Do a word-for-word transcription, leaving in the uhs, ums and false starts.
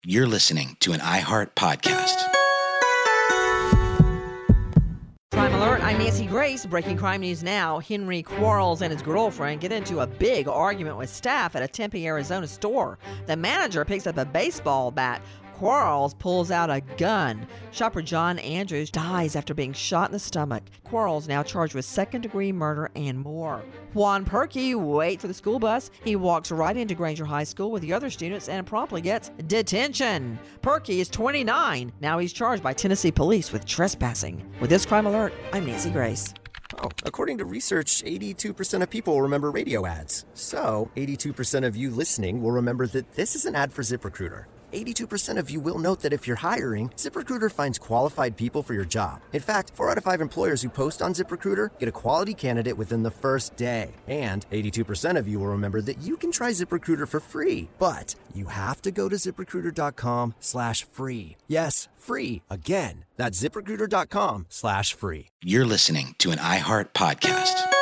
You're listening to an iHeart podcast. Crime Alert, I'm Nancy Grace. Breaking crime news now. Henry Quarles and his girlfriend get into a big argument with staff at a Tempe, Arizona store. The manager picks up a baseball bat. Quarles pulls out a gun. Shopper John Andrews dies after being shot in the stomach. Quarles now charged with second-degree murder and more. Juan Perky waits for the school bus. He walks right into Granger High School with the other students and promptly gets detention. Perky is twenty-nine. Now he's charged by Tennessee police with trespassing. With this Crime Alert, I'm Nancy Grace. Oh, according to research, eighty-two percent of people remember radio ads. So, eighty-two percent of you listening will remember that this is an ad for ZipRecruiter. eighty-two percent of you will note that if you're hiring, ZipRecruiter finds qualified people for your job. In fact, four out of five employers who post on ZipRecruiter get a quality candidate within the first day. And eighty-two percent of you will remember that you can try ZipRecruiter for free. But you have to go to ZipRecruiter.com slash free. Yes, free. Again, that's ZipRecruiter.com slash free. You're listening to an iHeart podcast.